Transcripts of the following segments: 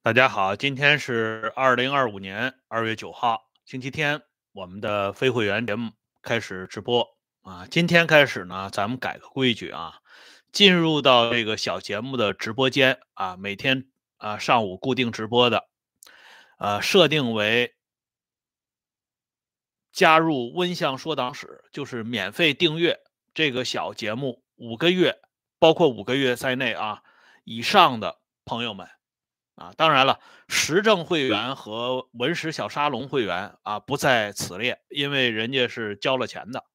大家好，今天是2025年2月9号，星期天，我们的非会员节目开始直播啊。今天开始呢，咱们改个规矩啊，进入到这个小节目的直播间啊，每天上午固定直播的，设定为加入温相说党史，就是免费订阅这个小节目5个月，包括5个月在内啊以上的朋友们。当然了，时政会员和文史小沙龙会员不在此列，因为人家是交了钱的。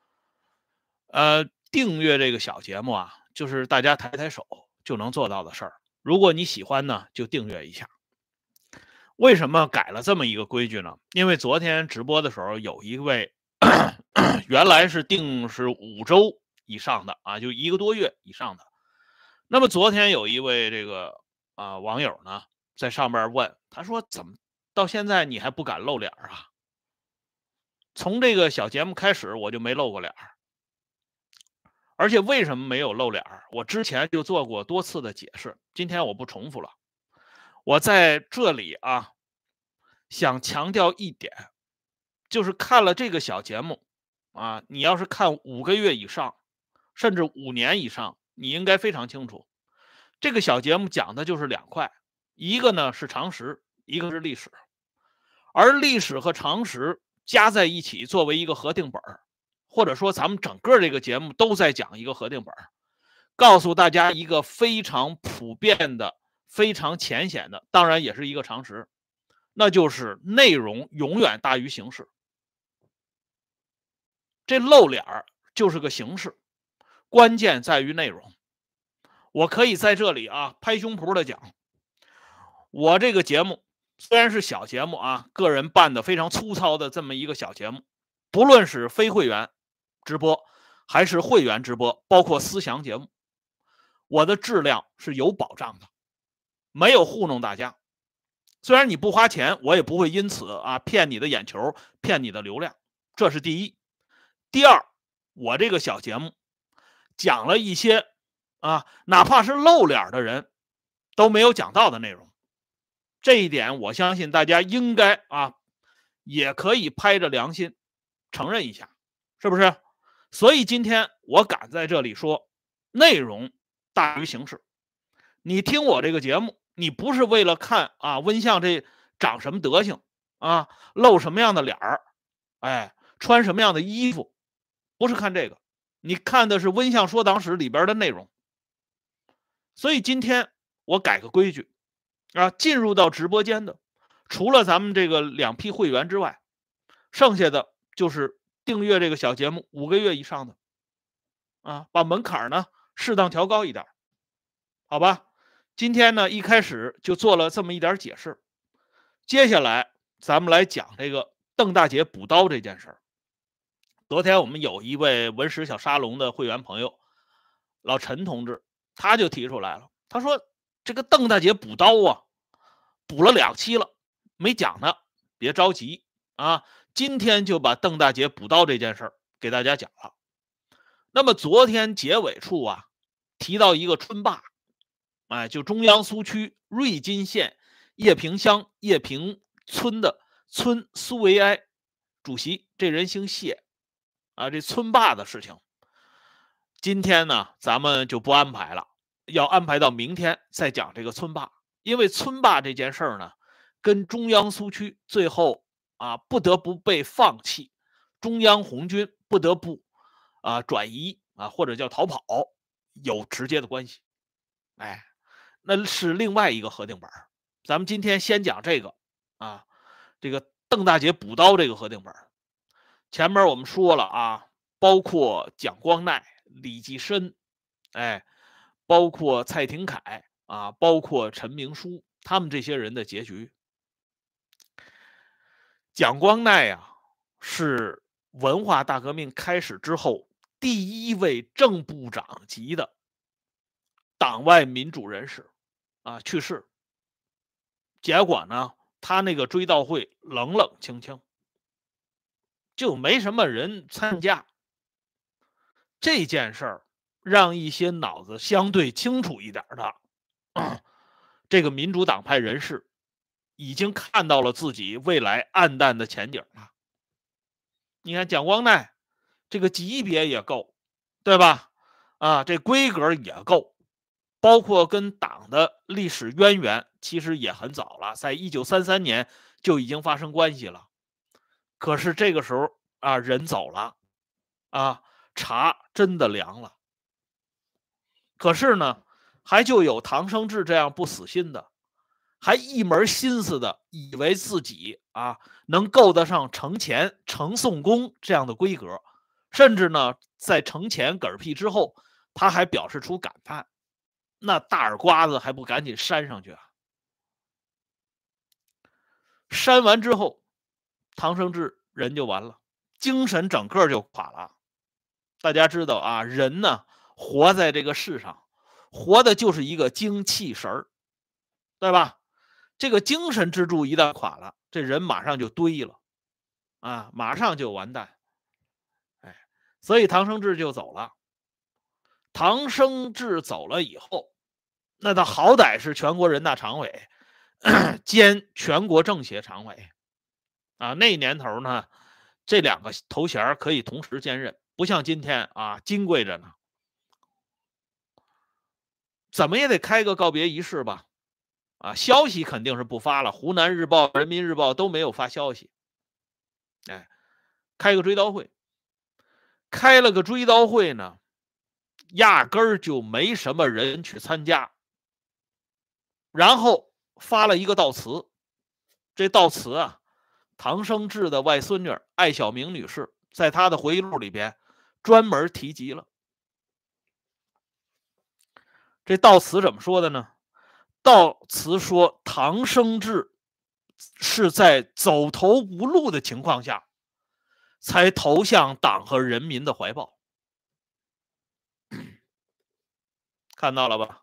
订阅这个小节目就是大家抬抬手就能做到的事儿。如果你喜欢呢，就订阅一下。为什么改了这么一个规矩呢？因为昨天直播的时候，有一位原来是定是5周以上的就1个多月以上的。那么昨天有一位这个网友呢，在上边问，他说怎么到现在你还不敢露脸啊？从这个小节目开始我就没露过脸，而且为什么没有露脸？我之前就做过多次的解释，今天我不重复了。我在这里想强调一点，就是看了这个小节目你要是看5个月以上，甚至5年以上，你应该非常清楚，这个小节目讲的就是2块，一个呢是常识，一个是历史，而历史和常识加在一起作为一个核定本，或者说咱们整个这个节目都在讲一个核定本，告诉大家一个非常普遍的、非常浅显的，当然也是一个常识，那就是内容永远大于形式。这露脸就是个形式，关键在于内容。我可以在这里拍胸脯的讲，我这个节目虽然是小节目个人办的非常粗糙的这么一个小节目，不论是非会员直播还是会员直播，包括思想节目，我的质量是有保障的，没有糊弄大家。虽然你不花钱，我也不会因此骗你的眼球，骗你的流量，这是第一。第二，我这个小节目讲了一些哪怕是露脸的人都没有讲到的内容，这一点我相信大家应该也可以拍着良心承认一下，是不是？所以今天我敢在这里说，内容大于形式。你听我这个节目，你不是为了看温相这长什么德行露什么样的脸儿，穿什么样的衣服，不是看这个，你看的是温相说党史里边的内容。所以今天我改个规矩进入到直播间的，除了咱们这个2批会员之外，剩下的就是订阅这个小节目5个月以上的把门槛呢适当调高一点，好吧？今天呢一开始就做了这么一点解释，接下来咱们来讲这个邓大姐补刀这件事儿。昨天我们有一位文史小沙龙的会员朋友老陈同志，他就提出来了，他说这个邓大姐补刀补了2期了，没讲呢，别着急今天就把邓大姐补刀这件事儿给大家讲了。那么昨天结尾处提到一个春霸，就中央苏区瑞金县叶平乡叶平村的村苏维埃主席，这人姓谢这村霸的事情，今天呢咱们就不安排了，要安排到明天再讲这个村霸。因为村霸这件事儿呢，跟中央苏区最后不得不被放弃，中央红军不得不转移或者叫逃跑有直接的关系。那是另外一个核定本。咱们今天先讲这个这个邓大姐补刀这个核定本。前面我们说了包括蒋光鼐、李济深，包括蔡廷锴包括陈明书，他们这些人的结局。蒋光鼐是文化大革命开始之后第一位正部长级的党外民主人士去世。结果呢，他那个追悼会冷冷清清，就没什么人参加。这件事儿让一些脑子相对清楚一点的这个民主党派人士已经看到了自己未来暗淡的前景了。你看蒋光鼐这个级别也够，对吧？这规格也够，包括跟党的历史渊源其实也很早了，在1933年就已经发生关系了。可是这个时候人走了，茶真的凉了。可是呢，还就有唐生智这样不死心的，还一门心思的以为自己能够得上程前、程宋公这样的规格，甚至呢，在程前嗝屁之后，他还表示出感叹，那大耳瓜子还不赶紧扇上去啊！扇完之后，唐生智人就完了，精神整个就垮了。大家知道人呢活在这个世上，活的就是一个精气神儿，对吧？这个精神支柱一旦垮了，这人马上就堆了，马上就完蛋。所以唐生智就走了。唐生智走了以后，那他好歹是全国人大常委兼全国政协常委那年头呢，这两个头衔可以同时兼任，不像今天金贵着呢。怎么也得开个告别仪式吧？消息肯定是不发了，湖南日报、人民日报都没有发消息。开个追悼会，开了个追悼会呢，压根儿就没什么人去参加。然后发了一个悼词，这悼词唐生智的外孙女艾晓明女士在她的回忆录里边专门提及了。这悼词怎么说的呢？悼词说，唐生智是在走投无路的情况下才投向党和人民的怀抱。看到了吧？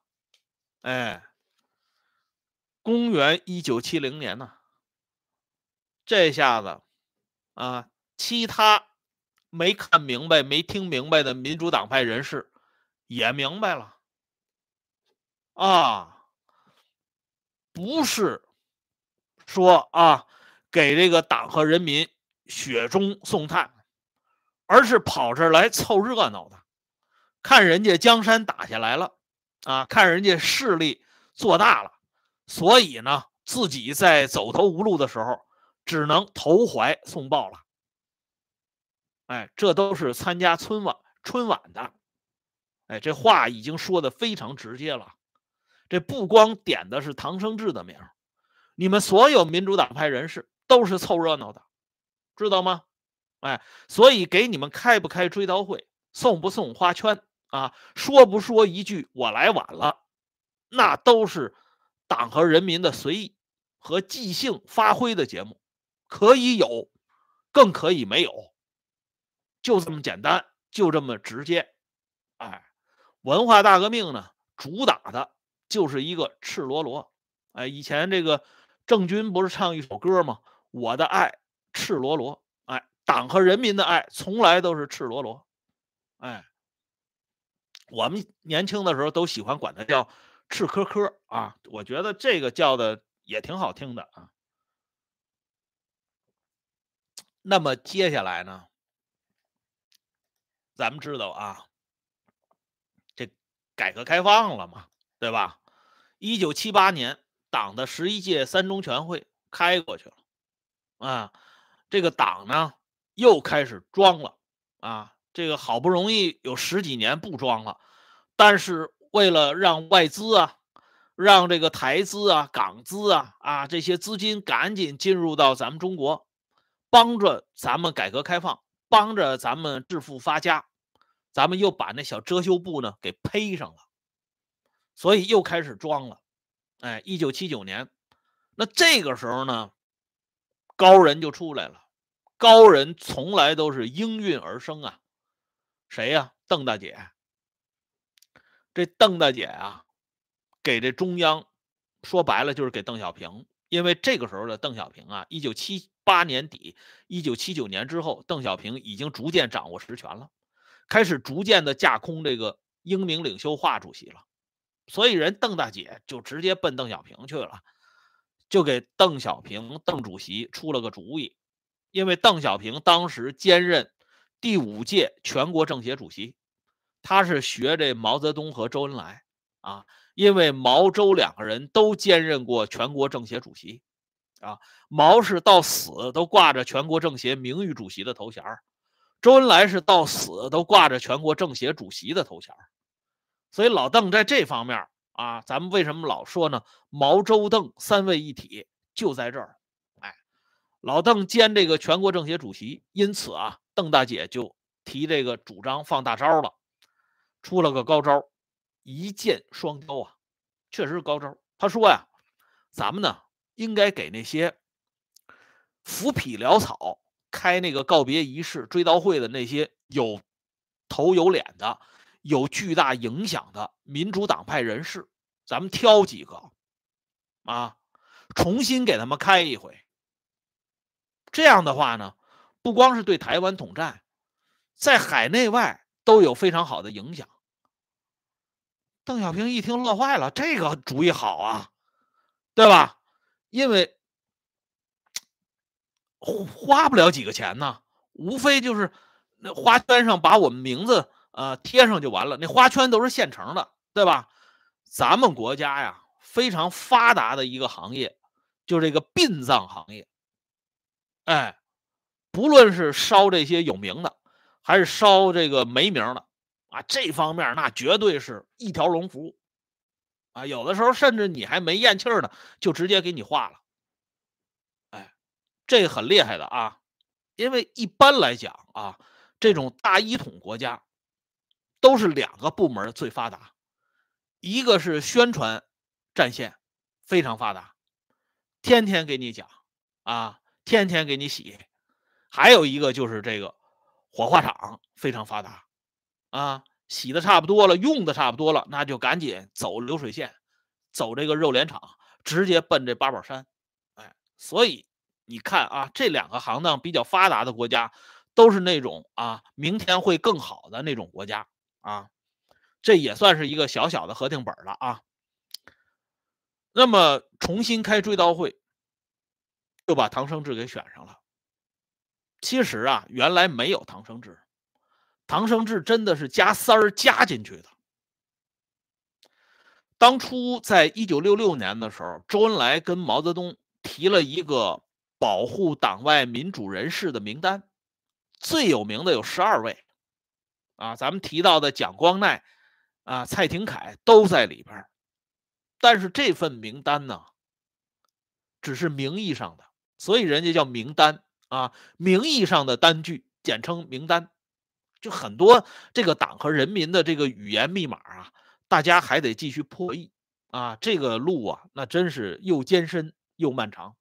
公元1970年呢，这下子其他没看明白、没听明白的民主党派人士也明白了不是说给这个党和人民雪中送炭，而是跑这儿来凑热闹的，看人家江山打下来了看人家势力做大了，所以呢，自己在走投无路的时候，只能投怀送抱了。这都是参加春晚的。这话已经说的非常直接了。这不光点的是唐生智的名，你们所有民主党派人士都是凑热闹的，知道吗？所以给你们开不开追悼会，送不送花圈说不说一句我来晚了，那都是党和人民的随意和即兴发挥的节目，可以有，更可以没有，就这么简单，就这么直接。文化大革命呢，主打的就是一个赤裸裸。以前这个郑钧不是唱一首歌吗？我的爱赤裸裸。党和人民的爱从来都是赤裸裸。我们年轻的时候都喜欢管它叫赤科科我觉得这个叫的也挺好听的那么接下来呢，咱们知道这改革开放了嘛，对吧？1978年，党的11届三中全会开过去了这个党呢又开始装了这个好不容易有10几年不装了，但是为了让外资让这个台资港资这些资金赶紧进入到咱们中国，帮着咱们改革开放，帮着咱们致富发家，咱们又把那小遮羞布呢给披上了，所以又开始装了。1979年，那这个时候呢，高人就出来了。高人从来都是应运而生谁呀？邓大姐。这邓大姐给这中央说白了就是给邓小平，因为这个时候的邓小平1978年底、1979年之后，邓小平已经逐渐掌握实权了，开始逐渐的架空这个英明领袖华主席了。 所以人邓大姐就直接奔邓小平去了，就给邓小平邓主席出了个主意。因为邓小平当时兼任第5届全国政协主席，他是学这毛泽东和周恩来啊，因为毛周两个人都兼任过全国政协主席啊，毛是到死都挂着全国政协名誉主席的头衔，周恩来是到死都挂着全国政协主席的头衔。所以老邓在这方面啊，咱们为什么老说呢？毛周邓3位一体就在这儿。哎，老邓兼这个全国政协主席，因此啊，邓大姐就提这个主张放大招了，出了个高招，一箭双雕啊，确实是高招。他说呀，咱们呢应该给那些浮匹潦草开那个告别仪式、追悼会的那些有头有脸的、有巨大影响的民主党派人士，咱们挑几个啊，重新给他们开一回。这样的话呢，不光是对台湾统战，在海内外都有非常好的影响。邓小平一听乐坏了，这个主意好啊，对吧？因为花不了几个钱呢，无非就是那花圈上把我们名字贴上就完了，那花圈都是现成的，对吧？咱们国家呀非常发达的一个行业，就是这个殡葬行业。哎，不论是烧这些有名的，还是烧这个没名的啊，这方面那绝对是一条龙服务啊，有的时候甚至你还没咽气儿呢，就直接给你化了。哎，这个很厉害的啊。因为一般来讲啊，这种大一统国家都是2个部门最发达，一个是宣传战线非常发达，天天给你讲啊，天天给你洗；还有一个就是这个火化场非常发达啊，洗的差不多了，用的差不多了，那就赶紧走流水线，走这个肉联厂，直接奔这八宝山。哎，所以你看啊，这2个行当比较发达的国家，都是那种啊，明天会更好的那种国家啊。这也算是一个小小的核定本了啊。那么重新开追悼会，就把唐生智给选上了。其实啊，原来没有唐生智，唐生智真的是加塞儿加进去的。当初在1966年的时候，周恩来跟毛泽东提了一个保护党外民主人士的名单，最有名的有12位啊，咱们提到的蒋光鼐啊、蔡廷锴都在里边。但是这份名单呢，只是名义上的，所以人家叫名单啊，名义上的单据，简称名单。就很多这个党和人民的这个语言密码啊，大家还得继续破译啊，这个路啊，那真是又艰深又漫长。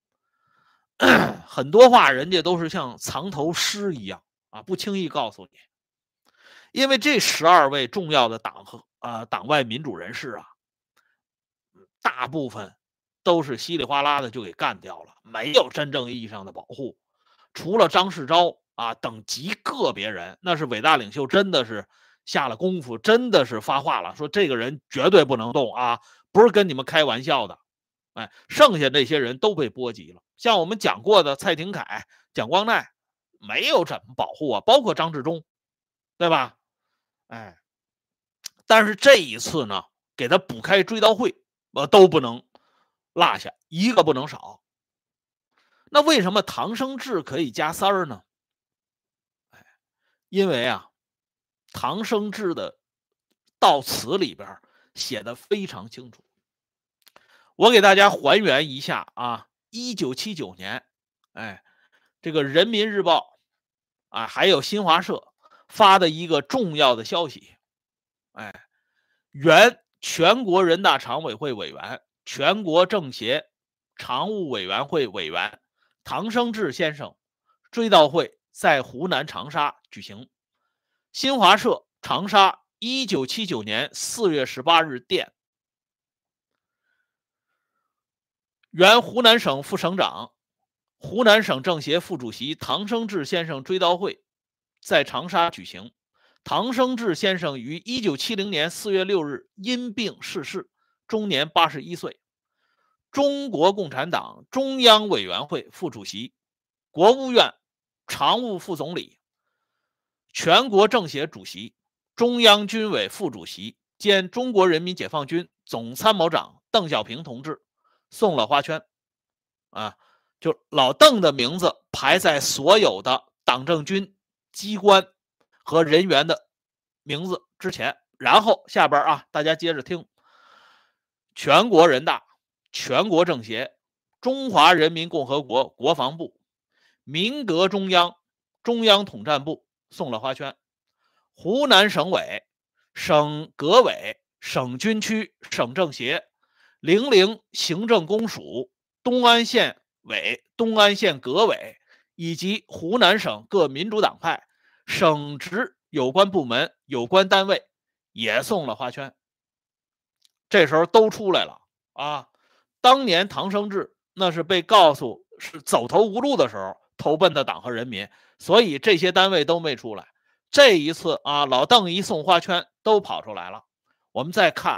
很多话人家都是像藏头诗一样啊，不轻易告诉你。因为这12位重要的党和党外民主人士啊，大部分都是稀里哗啦的就给干掉了，没有真正意义上的保护。除了张世钊啊等极个别人，那是伟大领袖，真的是下了功夫，真的是发话了，说这个人绝对不能动啊，不是跟你们开玩笑的。哎，剩下这些人都被波及了，像我们讲过的蔡廷锴、蒋光鼐，没有怎么保护啊，包括张治中，对吧？哎，但是这一次呢，给他补开追悼会，都不能落下，一个不能少。那为什么唐生智可以加塞儿呢？因为啊，唐生智的悼词里边写的非常清楚。我给大家还原一下啊，1979年，哎，这个人民日报啊，还有新华社发的一个重要的消息，哎，原全国人大常委会委员、全国政协常务委员会委员唐生智先生追悼会在湖南长沙举行。新华社长沙1979年4月18日电，原湖南省副省长、湖南省政协副主席唐生智先生追悼会在长沙举行。 唐生智先生于1970年4月6日因病逝世，终年81岁。中国共产党中央委员会副主席、国务院常务副总理、全国政协主席、中央军委副主席兼中国人民解放军总参谋长邓小平同志送了花圈。就老邓的名字排在所有的党政军机关和人员的名字之前。然后下边大家接着听：全国人大、全国政协、中华人民共和国国防部、民革中央、中央统战部送了花圈。湖南省委、省革委、省军区、省政协、零陵行政公署、东安县委、东安县革委以及湖南省各民主党派、省直有关部门、有关单位也送了花圈。这时候都出来了啊！当年唐生智那是被告诉是走投无路的时候投奔的党和人民，所以这些单位都没出来。这一次老邓一送花圈都跑出来了。我们再看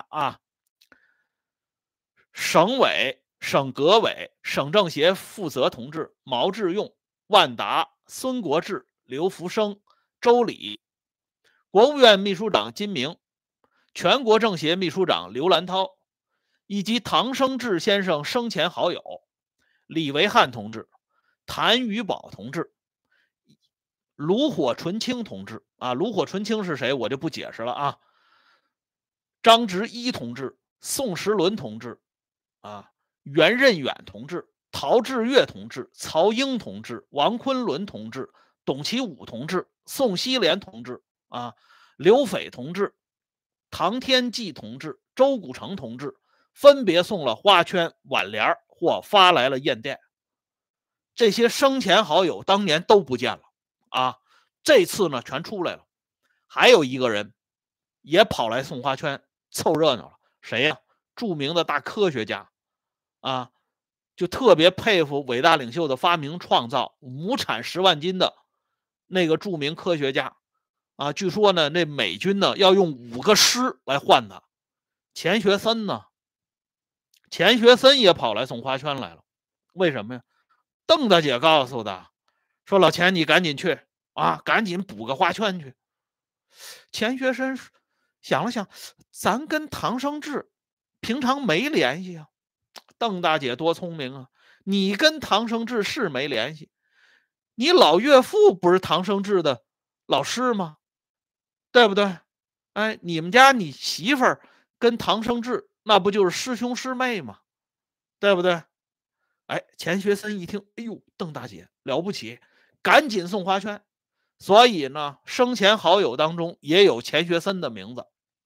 省委、省革委、省政协负责同志毛志用、万达、孙国志、刘福生、周礼，国务院秘书长金明，全国政协秘书长刘兰涛，以及唐生智先生生前好友李维汉同志、谭宇宝同志、炉火纯青同志炉火纯青是谁我就不解释了张直一同志、宋时轮同志袁任远同志、陶峙岳同志、曹英同志、王昆仑同志、董其武同志、宋希濂同志刘斐同志、唐天际同志、周谷成同志分别送了花圈、挽联或发来了唁电。这些生前好友当年都不见了这次呢全出来了。还有一个人也跑来送花圈凑热闹了，谁呀？著名的大科学家就特别佩服伟大领袖的发明创造，亩产10万斤的那个著名科学家据说呢那美军呢要用5个师来换他。钱学森呢，钱学森也跑来送花圈来了。为什么呀？邓大姐告诉他说，老钱你赶紧去赶紧补个花圈去。钱学森想了想，咱跟唐生智平常没联系邓大姐多聪明你跟唐生智是没联系，你老岳父不是唐生智的老师吗？对不对？你们家你媳妇儿跟唐生智那不就是师兄师妹吗？对不对？钱学森一听，哎呦，邓大姐了不起，赶紧送花圈。所以呢，生前好友当中也有钱学森的名字。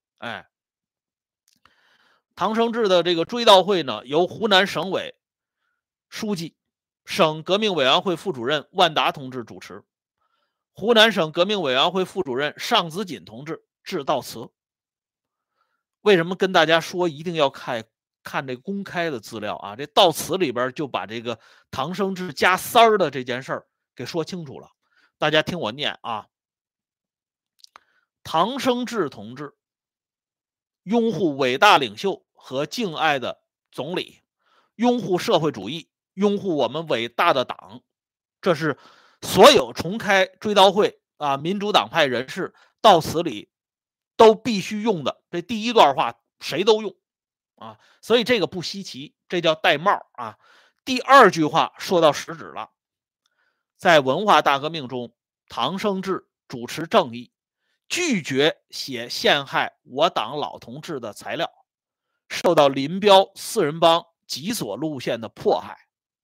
唐生智的这个追悼会呢，由湖南省委书记、省革命委员会副主任万达同志主持，湖南省革命委员会副主任尚子锦同志致悼词。为什么跟大家说一定要看这公开的资料这悼词里边就把这个唐生智加三儿的这件事儿给说清楚了。大家听我念唐生智同志拥护伟大领袖和敬爱的总理，拥护社会主义，拥护我们伟大的党。这是所有重开追悼会民主党派人士悼词里都必须用的这第一段话，谁都用所以这个不稀奇，这叫戴帽第二句话说到实质了，在文化大革命中，唐生智主持正义，拒绝写陷害我党老同志的材料，受到林彪四人帮极左路线的迫害。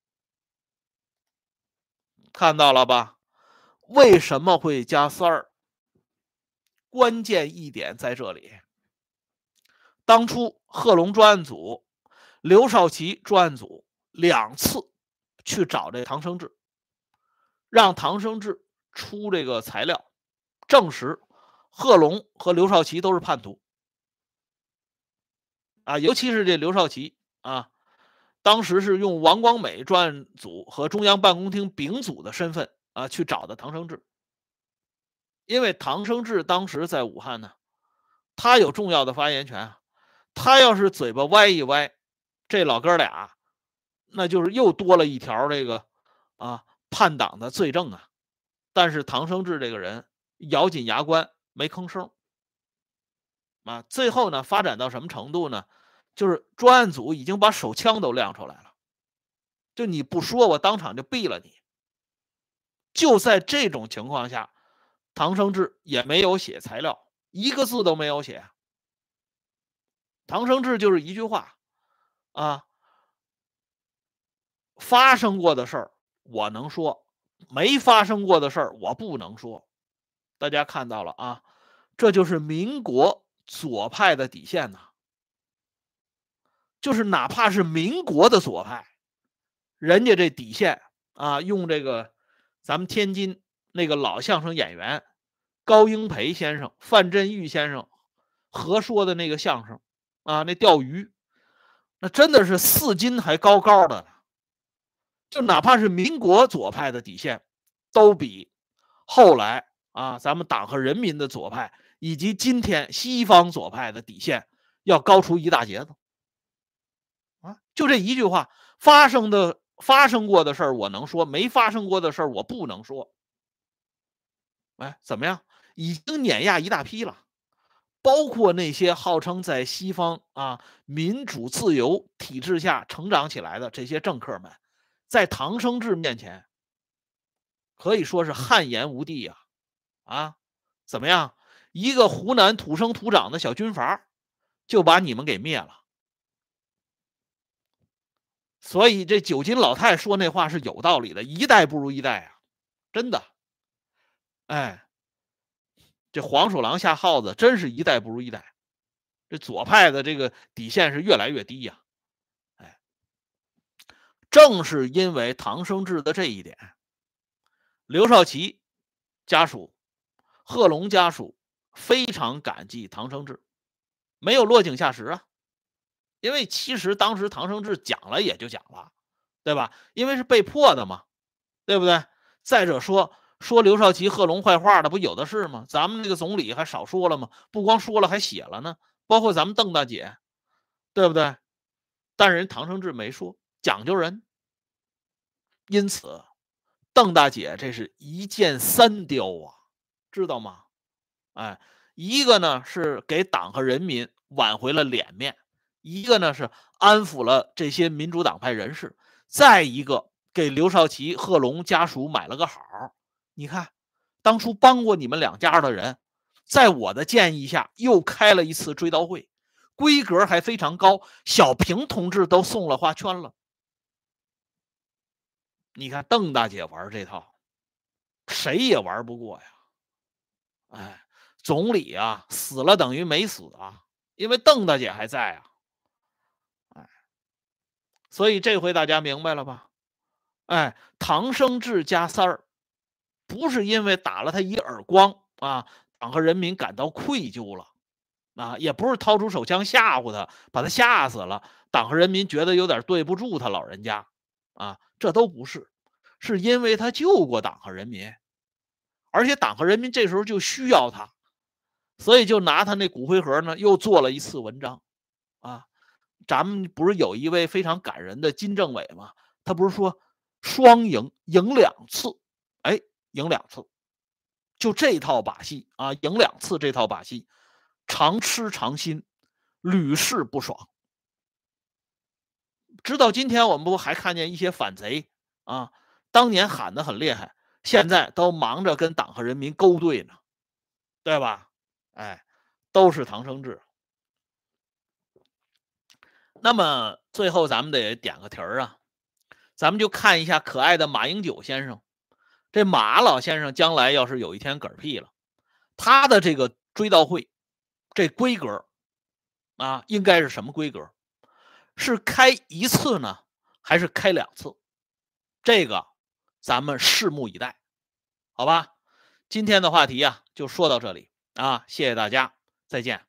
看到了吧？为什么会加三儿？关键一点在这里。当初贺龙专案组、刘少奇专案组2次去找这唐生智，让唐生智出这个材料，证实贺龙和刘少奇都是叛徒尤其是这刘少奇当时是用王光美专案组和中央办公厅丙组的身份去找的唐生智。 因为唐生智当时在武汉呢，他有重要的发言权啊。他要是嘴巴歪一歪，这老哥俩那就是又多了一条这个叛党的罪证啊。但是唐生智这个人咬紧牙关没吭声啊。最后呢，发展到什么程度呢？就是专案组已经把手枪都亮出来了，就你不说，我当场就毙了你。就在这种情况下，唐生智也没有写材料，一个字都没有写。唐生智就是一句话啊，发生过的事儿我能说，没发生过的事儿我不能说。大家看到了啊，这就是民国左派的底线呐。就是哪怕是民国的左派，人家这底线啊，用这个咱们天津那个老相声演员高英培先生、范振钰先生合说的那个相声啊，那钓鱼，那真的是4斤还高高的呢。就哪怕是民国左派的底线，都比后来咱们党和人民的左派以及今天西方左派的底线要高出一大截子。就这一句话，发生过的事儿我能说，没发生过的事儿我不能说。怎么样？已经碾压一大批了，包括那些号称在西方民主自由体制下成长起来的这些政客们，在唐生智面前可以说是汗颜无地怎么样？一个湖南土生土长的小军阀就把你们给灭了。所以这九斤老太说那话是有道理的，一代不如一代真的。这黄鼠狼下耗子真是一代不如一代，这左派的这个底线是越来越低正是因为唐生智的这一点，刘少奇家属、贺龙家属非常感激唐生智，没有落井下石因为其实当时唐生智讲了也就讲了，对吧？因为是被迫的嘛，对不对？再者说刘少奇、贺龙坏话的不有的是吗？咱们这个总理还少说了吗？不光说了，还写了呢。包括咱们邓大姐，对不对？但人唐生智没说，讲究人。因此，邓大姐这是一箭3雕知道吗？一个呢是给党和人民挽回了脸面，一个呢是安抚了这些民主党派人士，再一个给刘少奇、贺龙家属买了个好。你看，当初帮过你们2家的人，在我的建议下又开了一次追悼会，规格还非常高，小平同志都送了花圈了。你看邓大姐玩这套，谁也玩不过呀。总理死了等于没死因为邓大姐还在所以这回大家明白了吧？唐生智家三儿不是因为打了他一耳光党和人民感到愧疚了也不是掏出手枪吓唬他，把他吓死了，党和人民觉得有点对不住他老人家这都不是，是因为他救过党和人民，而且党和人民这时候就需要他，所以就拿他那骨灰盒呢又做了一次文章咱们不是有一位非常感人的金政委吗？他不是说双赢，赢2次，赢2次，就这套把戏赢2次这套把戏，常吃常新，屡试不爽。直到今天我们不还看见一些反贼当年喊得很厉害，现在都忙着跟党和人民勾兑呢，对吧？都是唐生智。那么最后咱们得点个题咱们就看一下可爱的马英九先生。这马老先生将来要是有一天嗝屁了，他的这个追悼会这规格应该是什么规格？是开1次呢，还是开2次？这个咱们拭目以待，好吧？今天的话题就说到这里谢谢大家，再见。